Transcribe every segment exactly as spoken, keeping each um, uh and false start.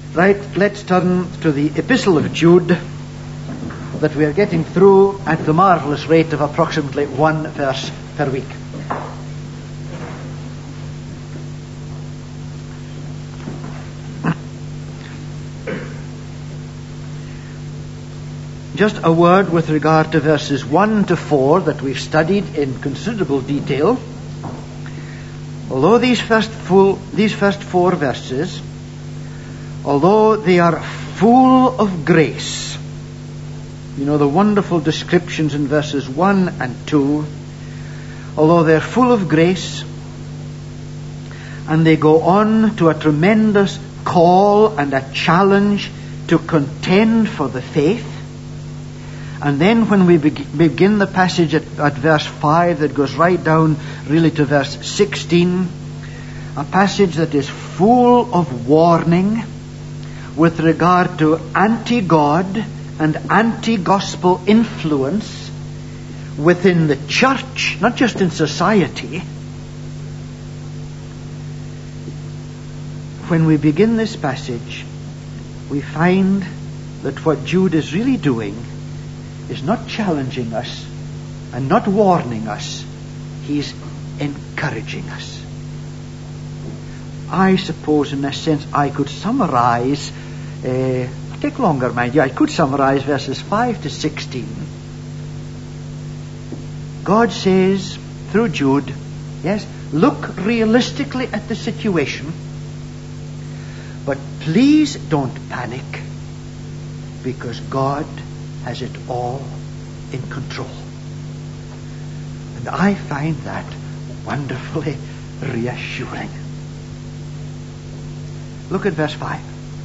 Right, let's turn to the Epistle of Jude that we are getting through at the marvellous rate of approximately one verse per week. Just a word with regard to verses one to four that we've studied in considerable detail. Although these first, full, these first four verses, although they are full of grace, you know, the wonderful descriptions in verses one and two, although they're full of grace, and they go on to a tremendous call and a challenge to contend for the faith. And then when we be- begin the passage at, at verse five that goes right down really to verse sixteen, a passage that is full of warning with regard to anti-God and anti-gospel influence within the church, not just in society. When we begin this passage, we find that what Jude is really doing is not challenging us and not warning us. He's encouraging us. I suppose in a sense I could summarize, uh, take longer mind you, I could summarize verses five to sixteen. God says through Jude, yes, look realistically at the situation, but please don't panic, because God has it all in control. And I find that wonderfully reassuring. Look at verse five.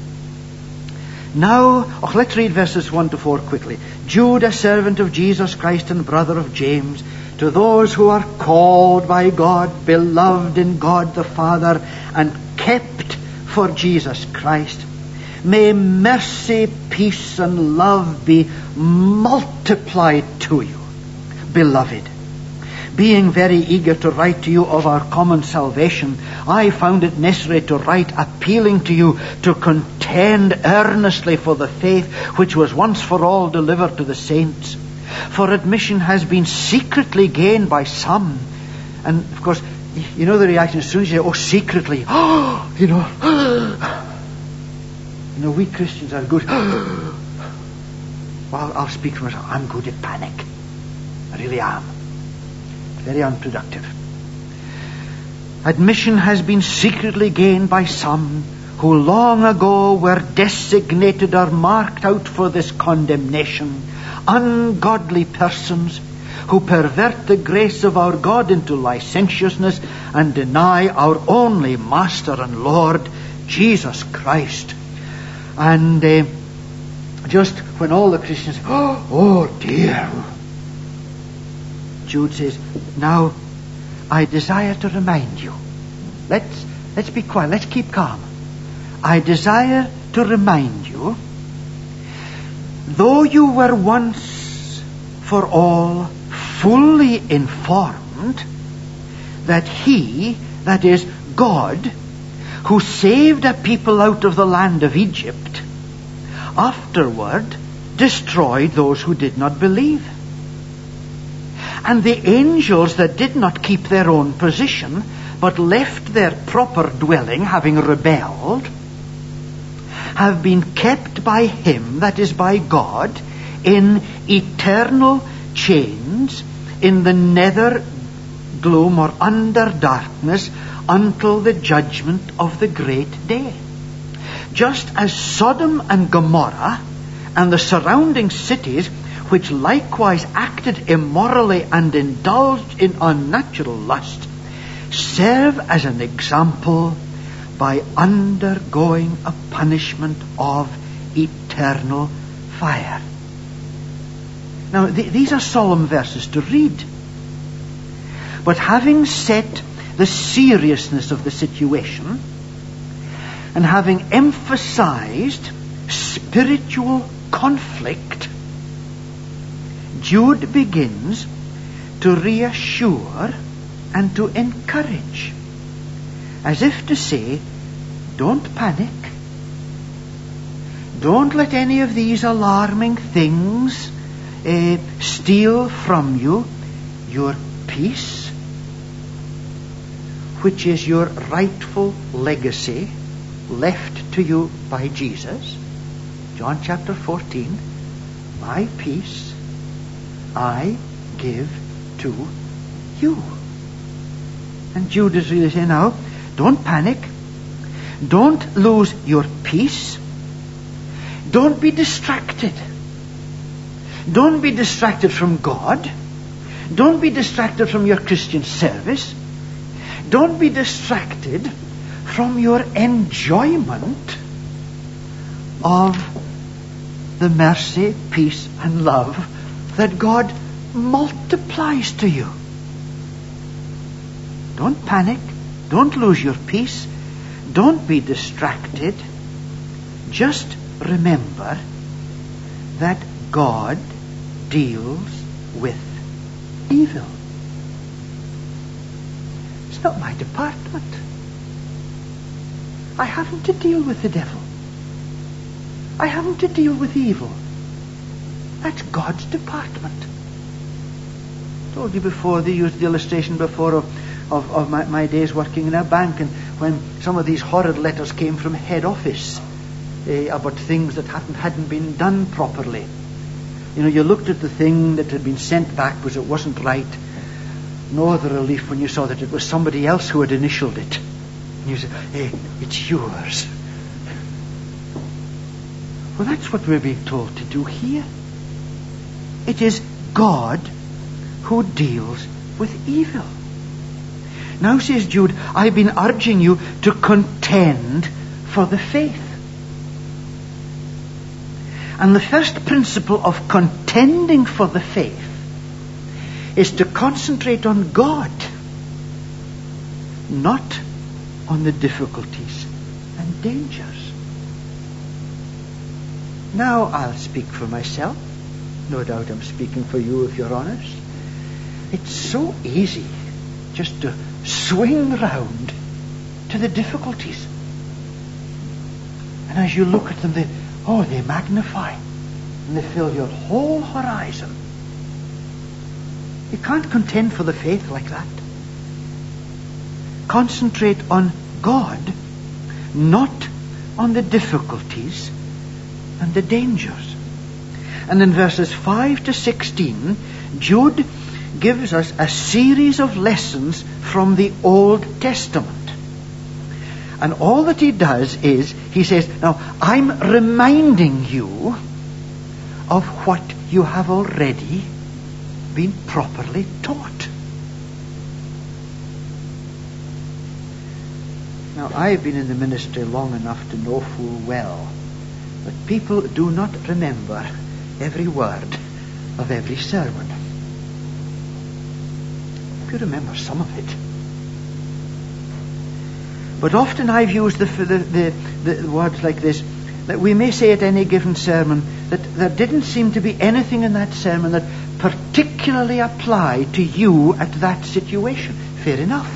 Now, oh, let's read verses one to four quickly. Jude, a servant of Jesus Christ and brother of James, to those who are called by God, beloved in God the Father, and kept for Jesus Christ, may mercy, peace, and love be multiplied to you, beloved. Being very eager to write to you of our common salvation, I found it necessary to write appealing to you to contend earnestly for the faith which was once for all delivered to the saints. For admission has been secretly gained by some. And of course, you know the reaction as soon as you say, oh, secretly, oh, you know, you know, we Christians are good. Well, I'll speak for myself. I'm good at panic. I really am. Very unproductive. Admission has been secretly gained by some who long ago were designated or marked out for this condemnation. Ungodly persons who pervert the grace of our God into licentiousness and deny our only Master and Lord, Jesus Christ. And uh, just when all the Christians, oh, oh dear, Jude says, now I desire to remind you. Let's let's be quiet. Let's keep calm. I desire to remind you, though you were once for all fully informed, that He, that is God, who saved a people out of the land of Egypt, afterward destroyed those who did not believe. And the angels that did not keep their own position, but left their proper dwelling, having rebelled, have been kept by Him, that is by God, in eternal chains, in the nether gloom or under darkness, until the judgment of the great day. Just as Sodom and Gomorrah and the surrounding cities, which likewise acted immorally and indulged in unnatural lust, serve as an example by undergoing a punishment of eternal fire. Now, th- these are solemn verses to read. But having set the seriousness of the situation, and having emphasized spiritual conflict, Jude begins to reassure and to encourage, as if to say, don't panic, Don't let any of these alarming things uh, steal from you your peace, which is your rightful legacy left to you by Jesus. John chapter fourteen, my peace I give to you. And Jude is really saying, now, don't panic. Don't lose your peace. Don't be distracted. Don't be distracted from God. Don't be distracted from your Christian service. Don't be distracted from your enjoyment of the mercy, peace, and love that God multiplies to you. Don't panic. Don't lose your peace. Don't be distracted. Just remember that God deals with evil. It's not my department. I haven't to deal with the devil. I haven't to deal with evil. That's God's department. I told you before, they used the illustration before of Of, of my, my days working in a bank, and when some of these horrid letters came from head office uh, about things that hadn't, hadn't been done properly. You know, you looked at the thing that had been sent back because it wasn't right. No other relief when you saw that it was somebody else who had initialed it. And you said, hey, it's yours. Well, that's what we're being told to do here. It is God who deals with evil. Now, says Jude, I've been urging you to contend for the faith. And the first principle of contending for the faith is to concentrate on God, not on the difficulties and dangers. Now, I'll speak for myself. No doubt I'm speaking for you if you're honest. It's so easy just to swing round to the difficulties. And as you look at them, they, oh, they magnify and they fill your whole horizon. You can't contend for the faith like that. Concentrate on God, not on the difficulties and the dangers. And in verses five to sixteen, Jude gives us a series of lessons from the Old Testament. And all that he does is, he says, now, I'm reminding you of what you have already been properly taught. Now, I've been in the ministry long enough to know full well that people do not remember every word of every sermon. You remember some of it. But often I've used the, the, the, the words like this, that we may say at any given sermon that there didn't seem to be anything in that sermon that particularly applied to you at that situation. Fair enough.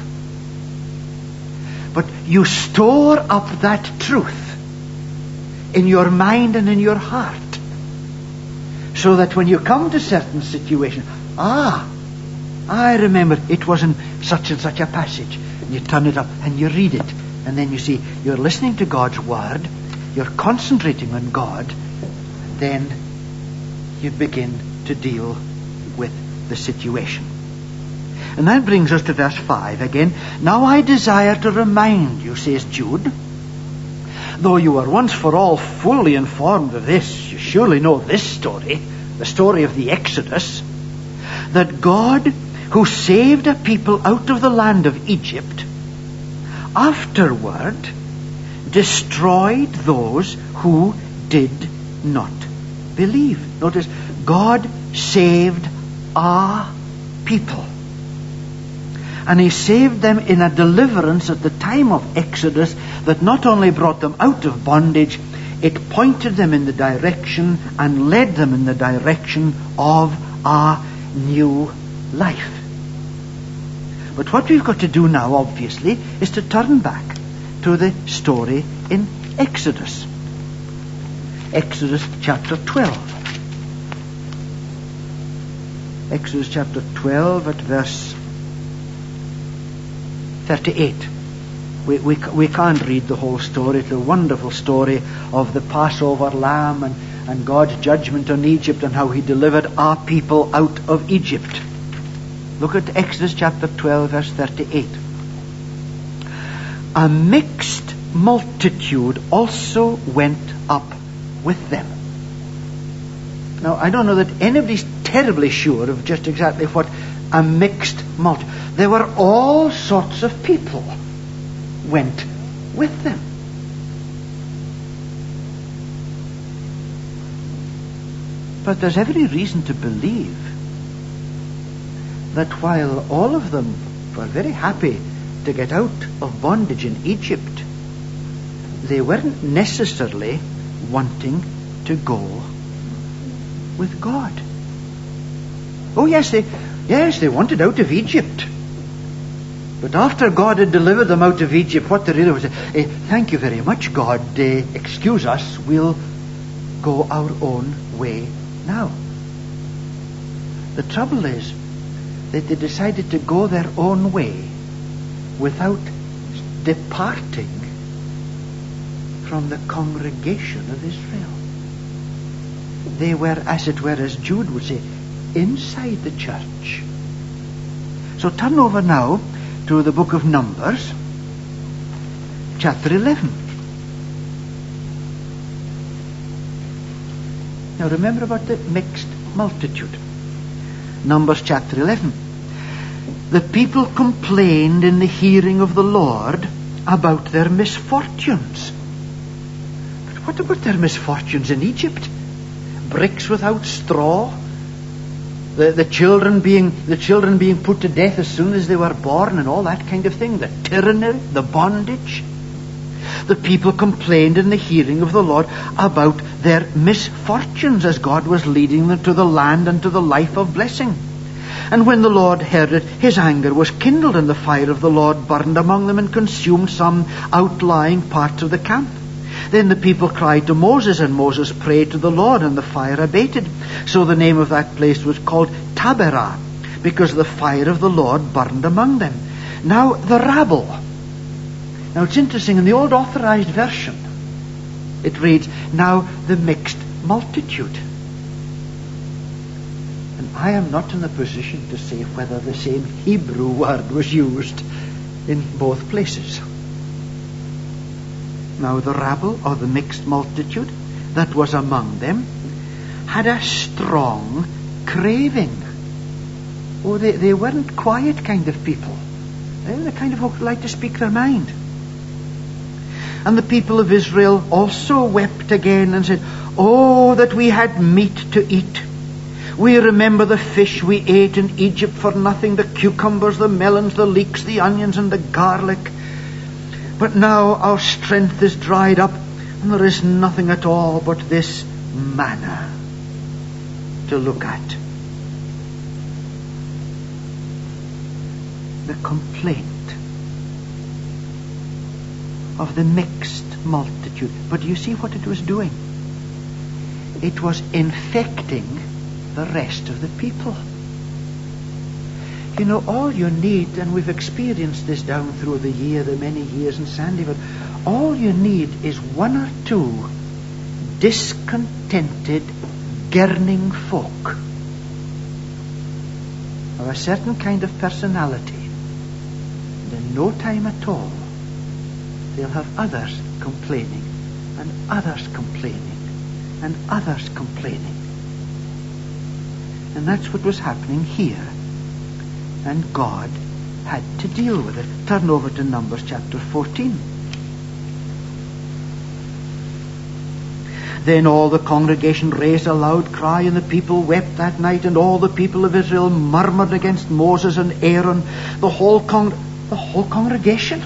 But you store up that truth in your mind and in your heart, so that when you come to certain situations, ah, I remember it was in such and such a passage. And you turn it up and you read it. And then you see, you're listening to God's word. You're concentrating on God. Then you begin to deal with the situation. And that brings us to verse five again. Now I desire to remind you, says Jude, though you were once for all fully informed of this, you surely know this story, the story of the Exodus, that God, who saved a people out of the land of Egypt, afterward destroyed those who did not believe. Notice, God saved a people. And he saved them in a deliverance at the time of Exodus that not only brought them out of bondage, it pointed them in the direction and led them in the direction of a new life. But what we've got to do now, obviously, is to turn back to the story in Exodus. Exodus chapter twelve. Exodus chapter twelve at verse thirty-eight. We, we, we can't read the whole story. It's a wonderful story of the Passover lamb and, and God's judgment on Egypt and how he delivered our people out of Egypt. Look at Exodus chapter twelve, verse thirty-eight. A mixed multitude also went up with them. Now, I don't know that anybody's terribly sure of just exactly what a mixed multitude. There were all sorts of people went with them. But there's every reason to believe that while all of them were very happy to get out of bondage in Egypt, they weren't necessarily wanting to go with God. Oh yes, they yes, they wanted out of Egypt. But after God had delivered them out of Egypt, what they really was, eh, thank you very much, God, eh, excuse us, we'll go our own way now. The trouble is that they decided to go their own way without departing from the congregation of Israel. They were, as it were, as Jude would say, inside the church. So turn over now to the book of Numbers, chapter eleven. Now remember about the mixed multitude. Numbers chapter eleven. The people complained in the hearing of the Lord about their misfortunes. But what about their misfortunes in Egypt? Bricks without straw, the, the children being the children being put to death as soon as they were born, and all that kind of thing, the tyranny, the bondage. The people complained in the hearing of the Lord about their misfortunes as God was leading them to the land and to the life of blessing. And when the Lord heard it, his anger was kindled, and the fire of the Lord burned among them and consumed some outlying parts of the camp. Then the people cried to Moses, and Moses prayed to the Lord, and the fire abated. So the name of that place was called Taberah, because the fire of the Lord burned among them. Now the rabble. Now it's interesting, in the old authorized version, it reads, now the mixed multitude. And I am not in a position to say whether the same Hebrew word was used in both places. Now the rabble, or the mixed multitude that was among them, had a strong craving. Oh, they, they weren't quiet kind of people. They were the kind of folk who like to speak their mind. And the people of Israel also wept again and said, oh, that we had meat to eat. We remember the fish we ate in Egypt for nothing, the cucumbers, the melons, the leeks, the onions, and the garlic. But now our strength is dried up, and there is nothing at all but this manna to look at. The complaint of the mixed multitude. But do you see what it was doing? It was infecting the rest of the people. You know, all you need, and we've experienced this down through the year, the many years in Sandyford, all you need is one or two discontented, gurning folk of a certain kind of personality, and in no time at all they'll have others complaining, and others complaining, and others complaining. And that's what was happening here. And God had to deal with it. Turn over to Numbers chapter fourteen. Then all the congregation raised a loud cry, and the people wept that night, and all the people of Israel murmured against Moses and Aaron, the whole con- the whole congregation.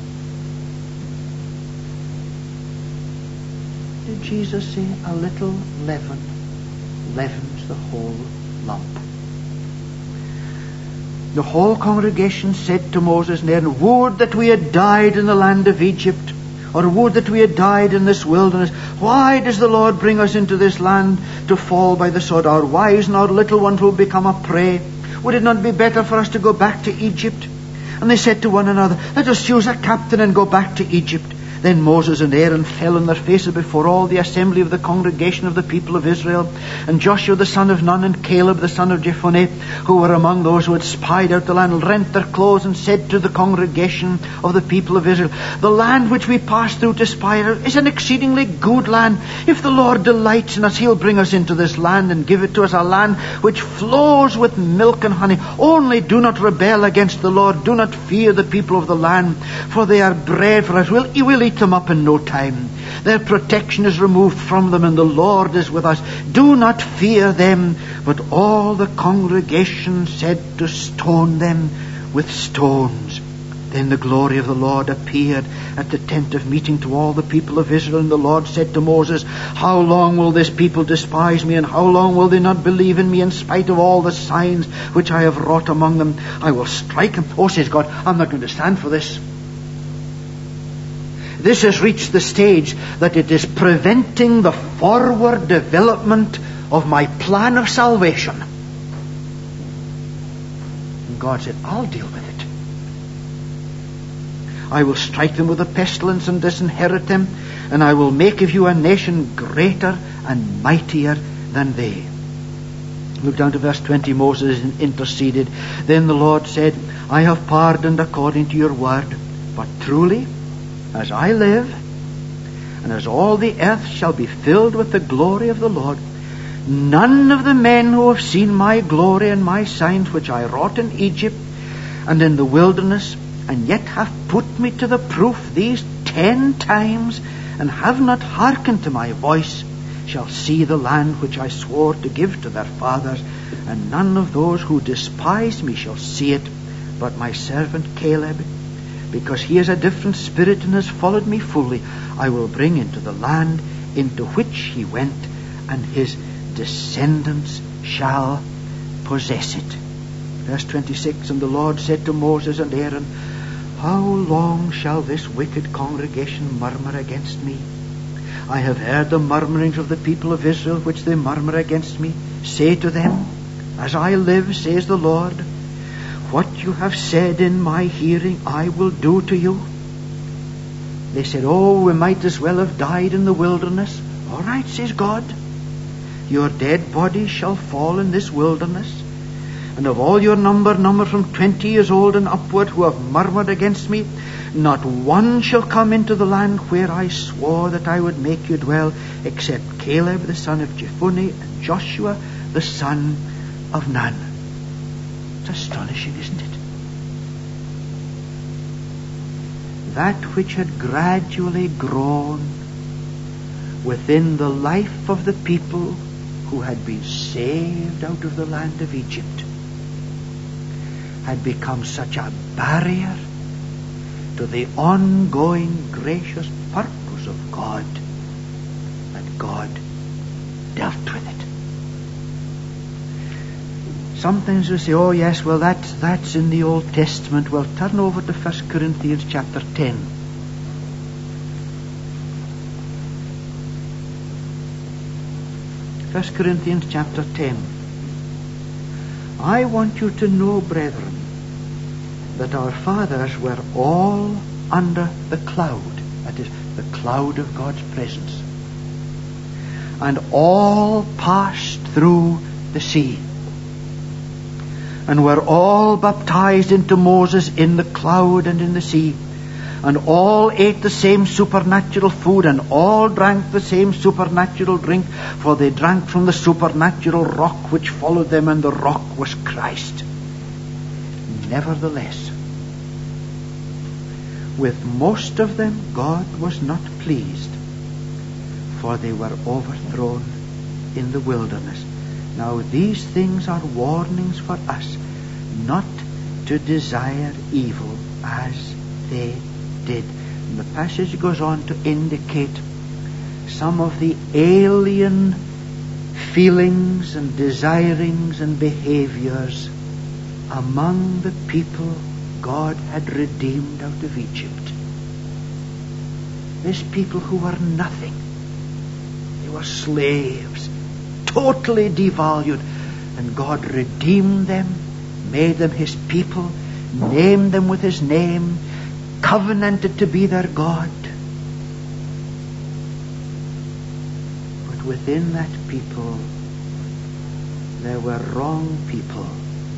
Did Jesus say, a little leaven leavens the whole lump? The whole congregation said to Moses and Aaron, would that we had died in the land of Egypt, Or would that we had died in this wilderness. Why does the Lord bring us into this land to fall by the sword? Our wives and our little ones will become a prey. Would it not be better for us to go back to Egypt? And they said to one another, let us choose a captain and go back to Egypt. Then Moses and Aaron fell on their faces before all the assembly of the congregation of the people of Israel. And Joshua the son of Nun and Caleb the son of Jephunneh, who were among those who had spied out the land, rent their clothes and said to the congregation of the people of Israel, the land which we passed through to spy out is an exceedingly good land. If the Lord delights in us, he'll bring us into this land and give it to us, a land which flows with milk and honey. Only do not rebel against the Lord. Do not fear the people of the land, for they are bread for us. We'll, we'll eat them up in no time. Their protection is removed from them, and the Lord is with us. Do not fear them. But all the congregation said to stone them with stones. Then the glory of the Lord appeared at the tent of meeting to all the people of Israel. And the Lord said to Moses, how long will this people despise me, and how long will they not believe in me in spite of all the signs which I have wrought among them? I will strike them. Oh, says God, I'm not going to stand for this. This has reached the stage that it is preventing the forward development of my plan of salvation. And God said, I'll deal with it. I will strike them with a pestilence and disinherit them, and I will make of you a nation greater and mightier than they. Look down to verse twenty. Moses interceded. Then the Lord said, I have pardoned according to your word, but truly, as I live, and as all the earth shall be filled with the glory of the Lord, none of the men who have seen my glory and my signs which I wrought in Egypt and in the wilderness, and yet have put me to the proof these ten times, and have not hearkened to my voice, shall see the land which I swore to give to their fathers, and none of those who despise me shall see it, but my servant Caleb, because he has a different spirit and has followed me fully, I will bring into the land into which he went, and his descendants shall possess it. Verse twenty-six, and the Lord said to Moses and Aaron, how long shall this wicked congregation murmur against me? I have heard the murmurings of the people of Israel, which they murmur against me. Say to them, as I live, says the Lord, what you have said in my hearing I will do to you. They said, oh, we might as well have died in the wilderness. All right, says God. Your dead bodies shall fall in this wilderness. And of all your number, number from twenty years old and upward, who have murmured against me, not one shall come into the land where I swore that I would make you dwell, except Caleb the son of Jephunneh and Joshua the son of Nun. It's astonishing, isn't it? That which had gradually grown within the life of the people who had been saved out of the land of Egypt had become such a barrier to the ongoing gracious purpose of God that God dealt with it. Sometimes we say, oh yes, well that's, that's in the Old Testament. Well, turn over to First Corinthians chapter ten. First Corinthians chapter ten. I want you to know, brethren, that our fathers were all under the cloud, that is, the cloud of God's presence, and all passed through the sea, and were all baptized into Moses in the cloud and in the sea, and all ate the same supernatural food, and all drank the same supernatural drink, for they drank from the supernatural rock which followed them, and the rock was Christ. Nevertheless, with most of them God was not pleased, for they were overthrown in the wilderness. Now these things are warnings for us, not to desire evil as they did. And the passage goes on to indicate some of the alien feelings and desirings and behaviors among the people God had redeemed out of Egypt. this people who were nothing. They were slaves, totally devalued. And God redeemed them, made them his people, named them with his name, covenanted to be their God. But within that people, there were wrong people.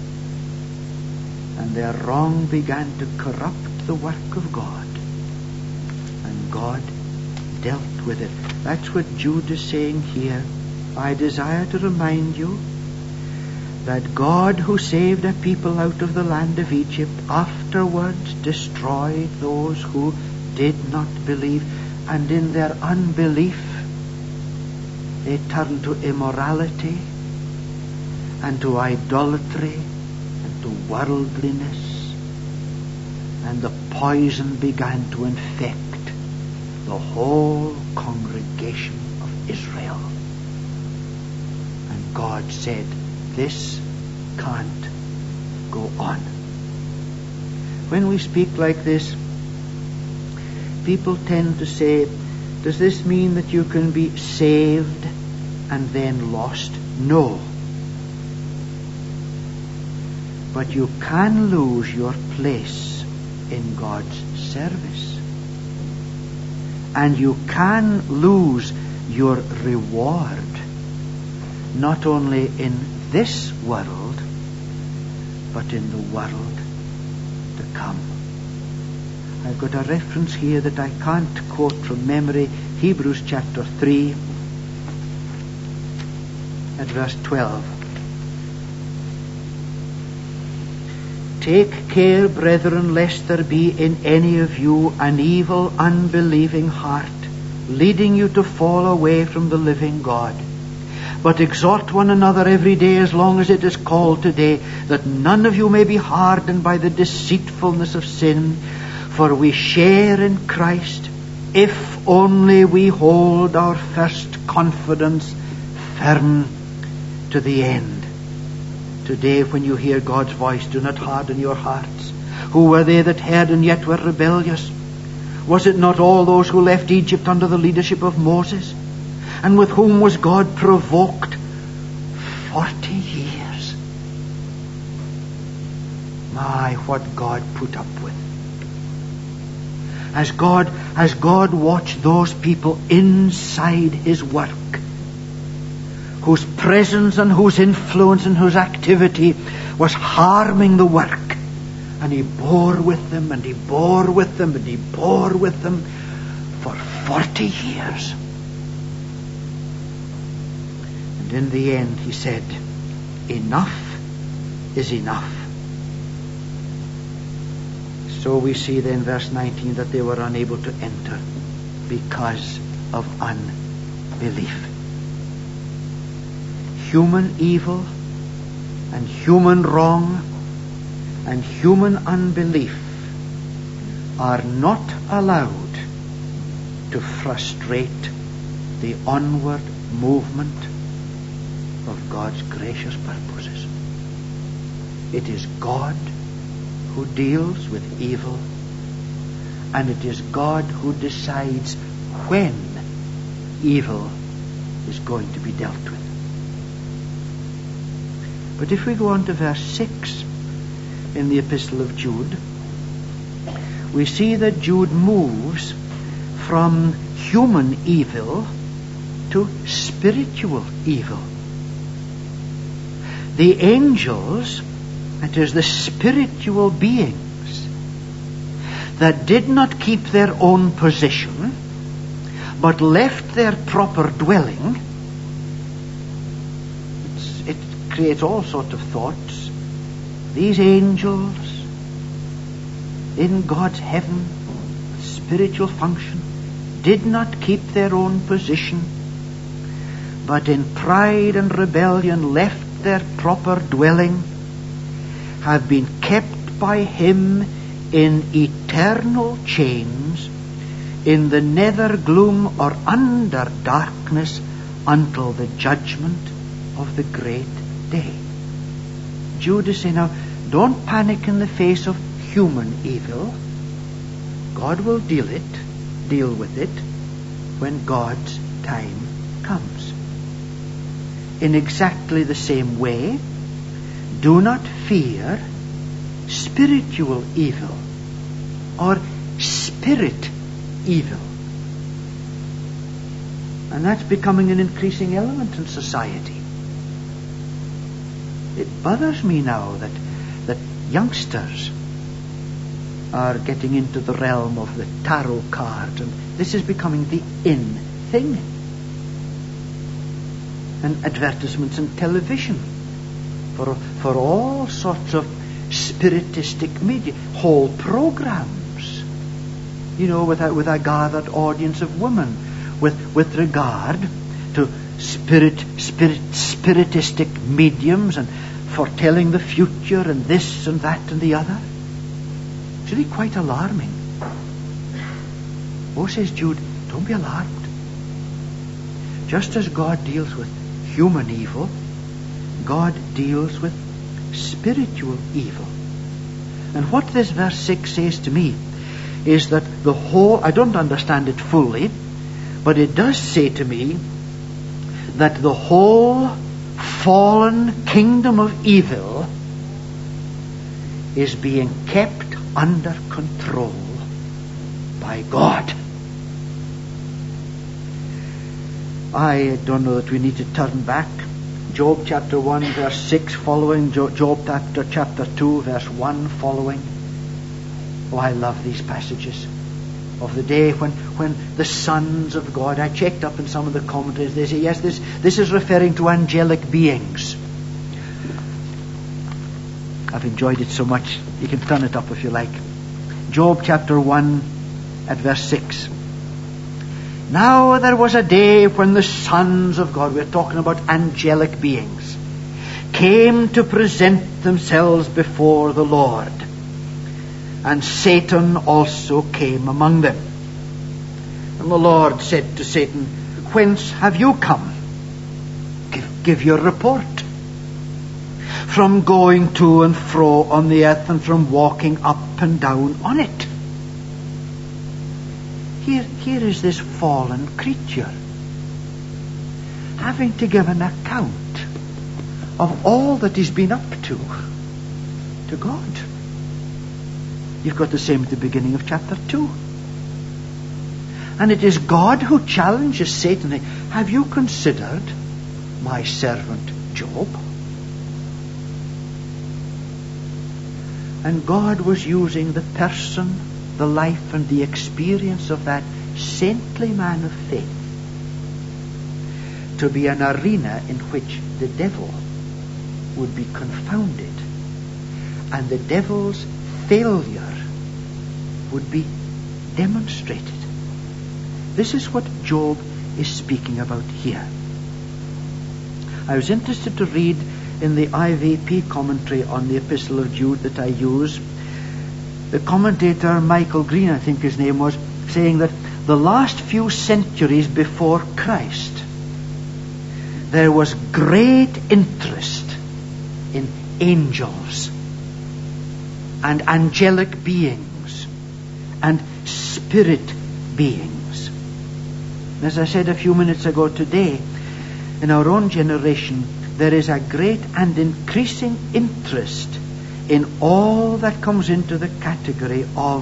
And their wrong began to corrupt the work of God. And God dealt with it. That's what Jude is saying here. I desire to remind you that God, who saved a people out of the land of Egypt, afterwards destroyed those who did not believe. And in their unbelief, they turned to immorality and to idolatry and to worldliness. And the poison began to infect the whole congregation of Israel. And God said, this can't go on. When we speak like this, people tend to say, does this mean that you can be saved and then lost? No. But you can lose your place in God's service. And you can lose your reward, not only in this world, but in the world to come. I've got a reference here that I can't quote from memory, Hebrews chapter three, at verse twelve. Take care, brethren, lest there be in any of you an evil, unbelieving heart, leading you to fall away from the living God. But exhort one another every day, as long as it is called today, that none of you may be hardened by the deceitfulness of sin. For we share in Christ, if only we hold our first confidence firm to the end. Today, when you hear God's voice, do not harden your hearts. Who were they that heard and yet were rebellious? Was it not all those who left Egypt under the leadership of Moses? And with whom was God provoked? Forty years. My, what God put up with. As God, as God watched those people inside his work, whose presence and whose influence and whose activity was harming the work, and he bore with them, and he bore with them, and he bore with them for forty years. And in the end he said, enough is enough. So we see then verse nineteen that they were unable to enter because of unbelief. Human evil and human wrong and human unbelief are not allowed to frustrate the onward movement of God's gracious purposes. It is God who deals with evil, and it is God who decides when evil is going to be dealt with. But if we go on to verse six in the Epistle of Jude, we see that Jude moves from human evil to spiritual evil. The angels, that is, the spiritual beings that did not keep their own position, but left their proper dwelling, it's, it creates all sorts of thoughts. These angels in God's heaven, spiritual function, did not keep their own position, but in pride and rebellion left their proper dwelling, have been kept by him in eternal chains, in the nether gloom or under darkness, until the judgment of the great day. Jude is saying, now, don't panic in the face of human evil. God will deal it. deal with it when God's time comes. In exactly the same way, do not fear spiritual evil or spirit evil. And that's becoming an increasing element in society. It bothers me now that, that youngsters are getting into the realm of the tarot card, and this is becoming the in thing. And advertisements in television for for all sorts of spiritistic media, whole programs, you know, with a, with a gathered audience of women, with with regard to spirit spirit spiritistic mediums and foretelling the future and this and that and the other. It's really quite alarming. Oh, says Jude, don't be alarmed. Just as God deals with human evil, God deals with spiritual evil. And what this verse six says to me is that the whole, I don't understand it fully, but it does say to me that the whole fallen kingdom of evil is being kept under control by God. I don't know that we need to turn back. Job chapter one verse six following, Job chapter, chapter two verse one following. Oh, I love these passages of the day when, when the sons of God, I checked up in some of the commentaries, they say, yes, this, this is referring to angelic beings. I've enjoyed it so much. You can turn it up if you like. Job chapter one at verse six. Now there was a day when the sons of God, we're talking about angelic beings, came to present themselves before the Lord. And Satan also came among them. And the Lord said to Satan, whence have you come? Give, give your report. From going to and fro on the earth and from walking up and down on it. Here, here is this fallen creature having to give an account of all that he's been up to to God. You've got the same at the beginning of chapter two. And it is God who challenges Satan. Have you considered my servant Job? And God was using the person, the life and the experience of that saintly man of faith to be an arena in which the devil would be confounded and the devil's failure would be demonstrated. This is what Job is speaking about here. I was interested to read in the I V P commentary on the Epistle of Jude that I use, the commentator Michael Green, I think his name was, saying that the last few centuries before Christ, there was great interest in angels and angelic beings and spirit beings. And as I said a few minutes ago, today, in our own generation, there is a great and increasing interest in all that comes into the category of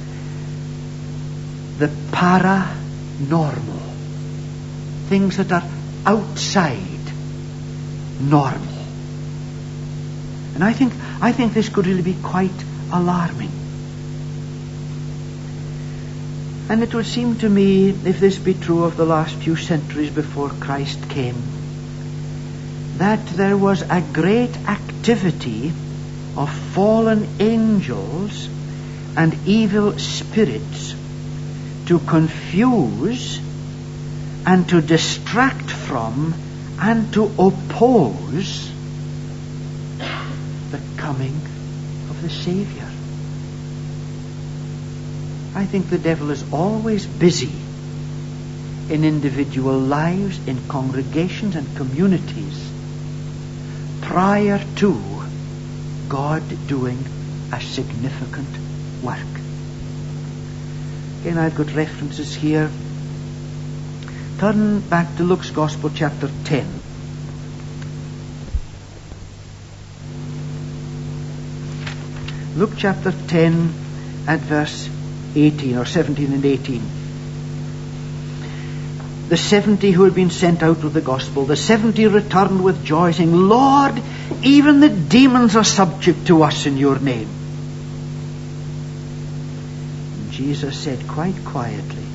the paranormal, things that are outside normal. And I think I think this could really be quite alarming. And it would seem to me, if this be true of the last few centuries before Christ came, that there was a great activity of fallen angels and evil spirits to confuse and to distract from and to oppose the coming of the Savior. I think the devil is always busy in individual lives, in congregations and communities, prior to God doing a significant work. Again, I've got references here. Turn back to Luke's Gospel, chapter ten. Luke chapter ten at verse eighteen, or seventeen and eighteen. The seventy who had been sent out with the gospel, the seventy returned with joy, saying, Lord, even the demons are subject to us in your name. And Jesus said quite quietly,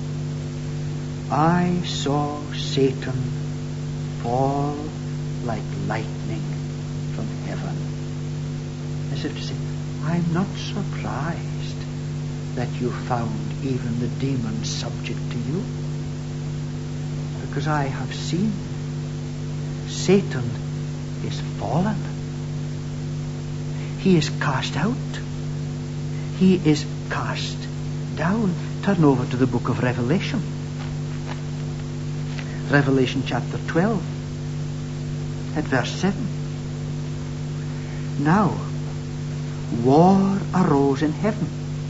I saw Satan fall like lightning from heaven. As if to say, I'm not surprised that you found even the demons subject to you, because I have seen Satan is fallen. He is cast out. He is cast down. Turn over to the book of Revelation. Revelation chapter twelve at verse seven. Now, war arose in heaven.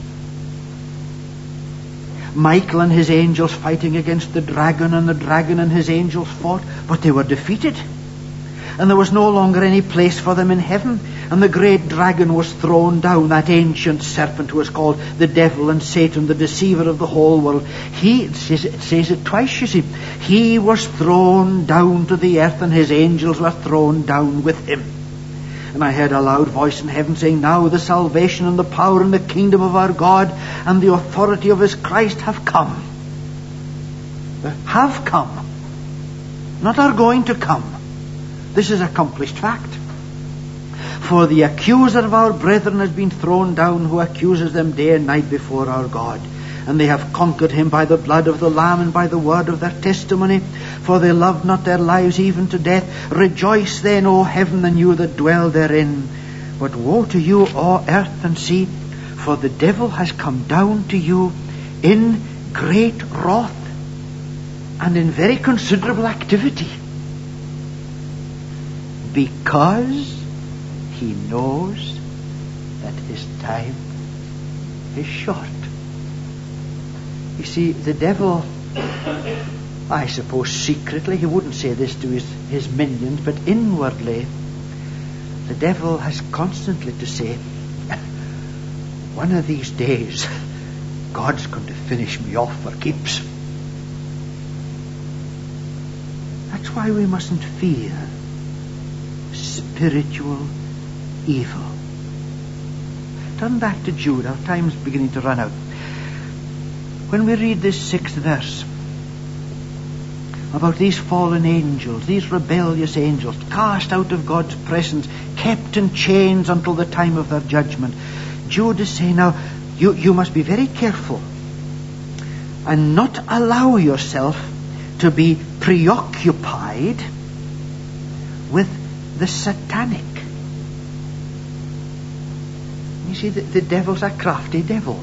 Michael and his angels fighting against the dragon, and the dragon and his angels fought, but they were defeated. And there was no longer any place for them in heaven. And the great dragon was thrown down, that ancient serpent who was called the devil and Satan, the deceiver of the whole world. He, it says, it says it twice, you see. He was thrown down to the earth, and his angels were thrown down with him. And I heard a loud voice in heaven saying, Now the salvation and the power and the kingdom of our God and the authority of his Christ have come. Have come. Not are going to come. This is accomplished fact. For the accuser of our brethren has been thrown down, who accuses them day and night before our God. And they have conquered him by the blood of the Lamb and by the word of their testimony. For they loved not their lives even to death. Rejoice then, O heaven, and you that dwell therein. But woe to you, O earth and sea, for the devil has come down to you in great wrath and in very considerable activity, because he knows that his time is short. You see, the devil, I suppose secretly, he wouldn't say this to his, his minions, but inwardly, the devil has constantly to say, one of these days, God's going to finish me off for keeps. That's why we mustn't fear spiritual evil. Turn back to Jude. Our time's beginning to run out. When we read this sixth verse about these fallen angels, these rebellious angels, cast out of God's presence, kept in chains until the time of their judgment, Jude is saying, now, you, you must be very careful and not allow yourself to be preoccupied with the satanic. You see, the, the devil's a crafty devil.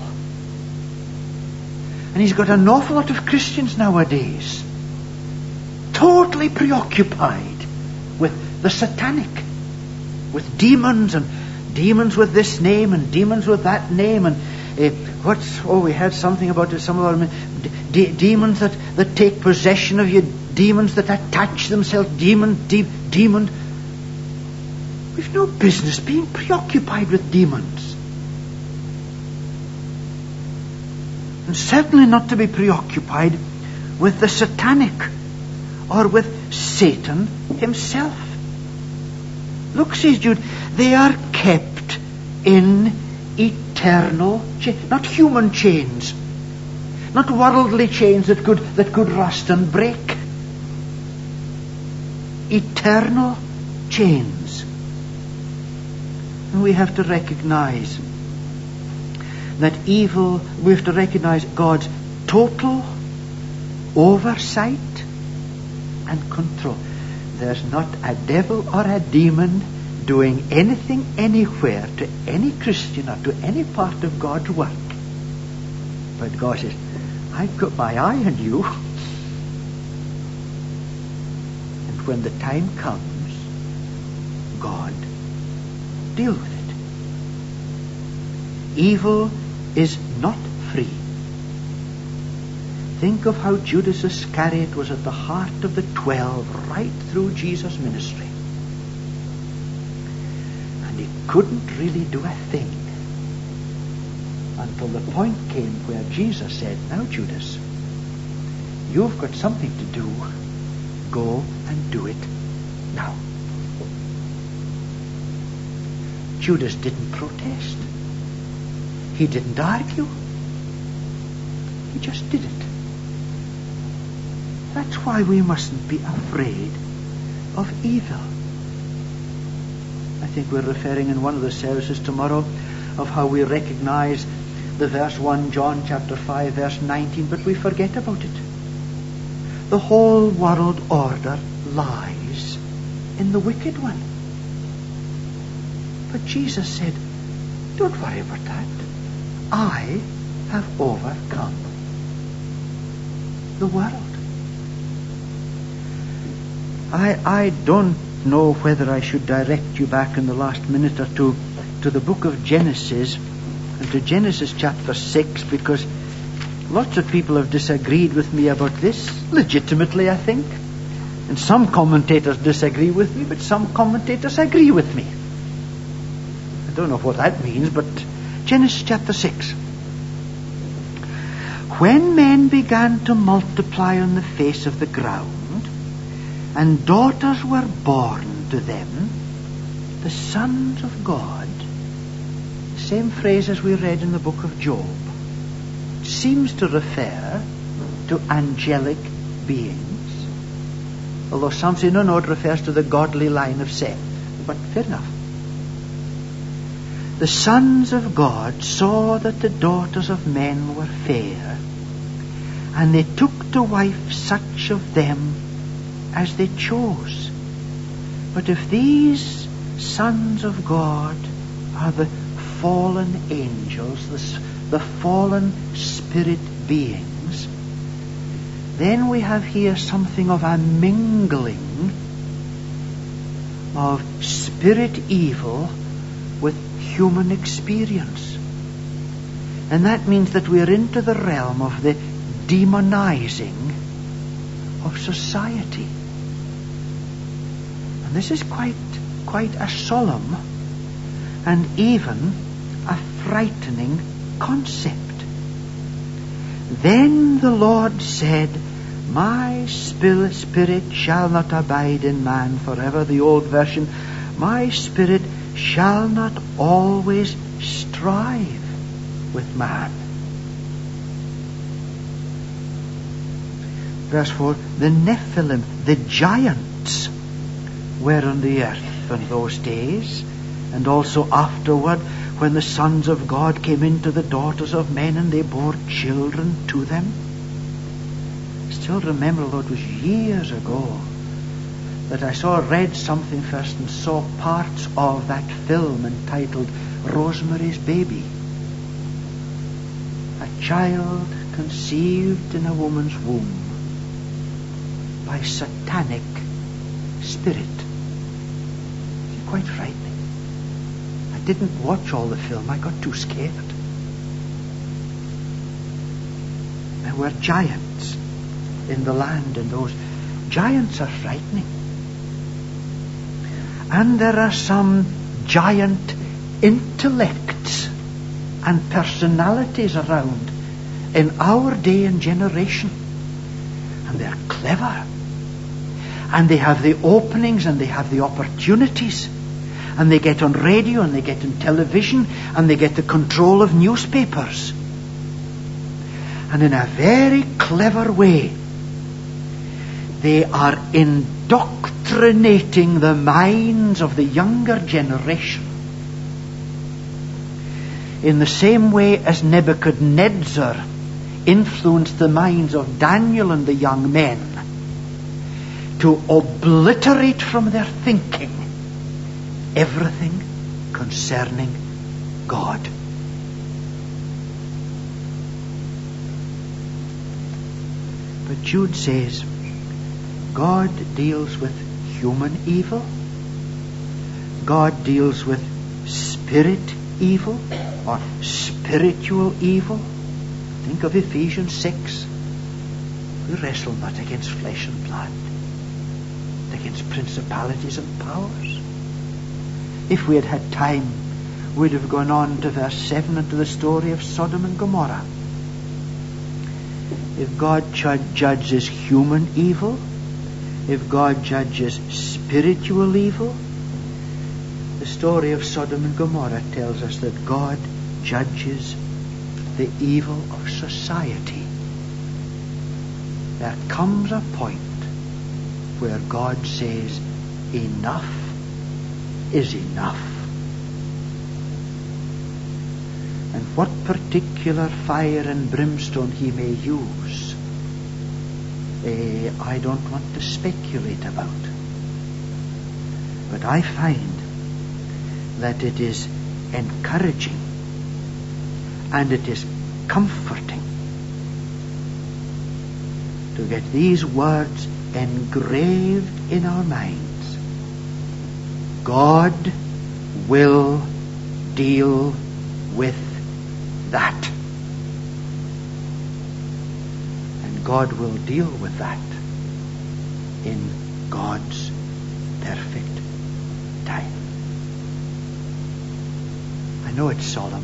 And he's got an awful lot of Christians nowadays totally preoccupied with the satanic, with demons, and demons with this name and demons with that name, and uh, what's oh we heard something about it, some of our de- demons that, that take possession of you, demons that attach themselves, demon, de- demon. We've no business being preoccupied with demons. And certainly not to be preoccupied with the satanic or with Satan himself. Look, says Jude, they are kept in eternal chains, not human chains, not worldly chains that could that could rust and break. Eternal chains. And we have to recognize that evil, we have to recognize God's total oversight and control. There's not a devil or a demon doing anything anywhere to any Christian or to any part of God's work. But God says, I've got my eye on you. And when the time comes, God deal with it. Evil is not free. Think of how Judas Iscariot was at the heart of the twelve right through Jesus' ministry. And he couldn't really do a thing until the point came where Jesus said, "Now, Judas, you've got something to do. Go and do it now." Judas didn't protest. He didn't argue. He just did it. That's why we mustn't be afraid of evil. I think we're referring in one of the services tomorrow of how we recognize the verse one, John chapter five, verse nineteen, but we forget about it. The whole world order lies in the wicked one. But Jesus said, don't worry about that. I have overcome the world. I, I don't know whether I should direct you back in the last minute or two to the book of Genesis and to Genesis chapter six, because lots of people have disagreed with me about this, legitimately, I think. And some commentators disagree with me, but some commentators agree with me. I don't know what that means, but Genesis chapter six. When men began to multiply on the face of the ground, and daughters were born to them, the sons of God, the same phrase as we read in the book of Job, seems to refer to angelic beings. Although some say, no, no, it refers to the godly line of Seth. But fair enough. The sons of God saw that the daughters of men were fair, and they took to wife such of them as they chose. But if these sons of God are the fallen angels, the, the fallen spirit beings, then we have here something of a mingling of spirit evil with human experience. And that means that we're into the realm of the demonizing of society. And this is quite, quite a solemn and even a frightening concept. Then the Lord said, my spirit shall not abide in man forever. The old version, my spirit shall not always strive with man. Verse four, the Nephilim, the giants, were on the earth in those days, and also afterward, when the sons of God came into the daughters of men and they bore children to them. Still remember, though it was years ago, that I saw, read something first and saw parts of that film entitled Rosemary's Baby. A child conceived in a woman's womb by satanic spirit. It's quite frightening. I didn't watch all the film. I got too scared. There were giants in the land, and those giants are frightening. And there are some giant intellects and personalities around in our day and generation. And they're clever. And they have the openings and they have the opportunities. And they get on radio and they get on television and they get the control of newspapers. And in a very clever way, they are indoctrinating the minds of the younger generation in the same way as Nebuchadnezzar influenced the minds of Daniel and the young men to obliterate from their thinking everything concerning God. But Jude says, God deals with human evil. God deals with spirit evil or spiritual evil. Think of Ephesians six. We wrestle not against flesh and blood, but against principalities and powers. If we had had time, we'd have gone on to verse seven and to the story of Sodom and Gomorrah. If God ju- judges human evil, if God judges spiritual evil, the story of Sodom and Gomorrah tells us that God judges the evil of society. There comes a point where God says, enough is enough. And what particular fire and brimstone he may use, eh, I don't want to speculate about. But I find that it is encouraging and it is comforting to get these words engraved in our minds. God will deal with that. And God will deal with that in God's perfect time. I know it's solemn,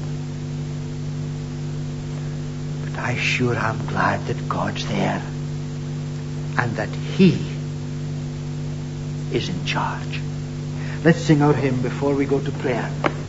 but I sure am glad that God's there and that He is in charge. Let's sing our hymn before we go to prayer.